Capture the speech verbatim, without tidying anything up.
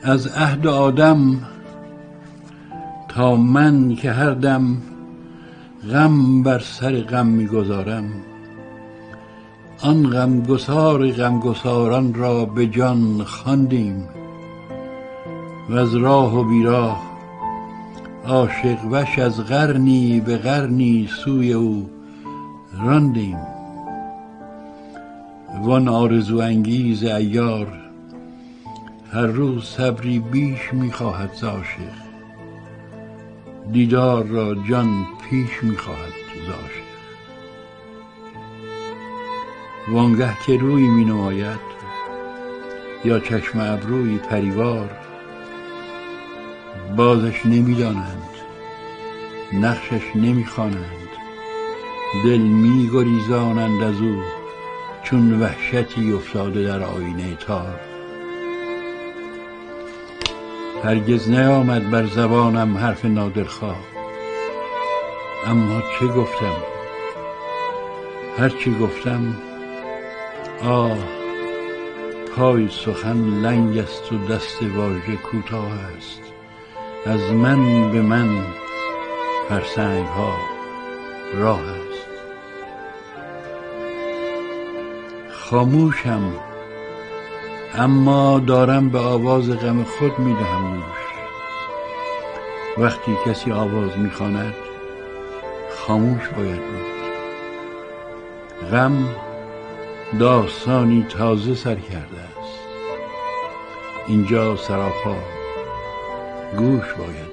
از عهد آدم تا من که هر دم غم بر سر غم میگذارم، آن غمگسار غمگساران را به جان خواندیم و از راه و بیراه عاشق وش از قرنی به قرنی سوی او راندیم. وان آرزو انگیز عیار هر روز صبری بیش میخواهد ز عاشق، دیدار را جان پیش میخواهد ز عاشق. وانگه که روی می نماید یا چشم ابروی پریوار، بازش نمیدانند نقشش نمیخوانند، دل می گریزانند از او چون وحشتی افتاده در آینه تار. هرگز نیامد بر زبانم حرف نادرخواه، اما چه گفتم؟ هرچه گفتم آه پای سخن لنگ است و دست واژه کوتاه است، از من به من فرسنگ ها راه است. خاموشم اما دارم به آواز غم خود میدهم گوش. وقتی کسی آواز میخواند خاموش باید بود. غم داستانی تازه سر کرده است، اینجا سراپا گوش باید.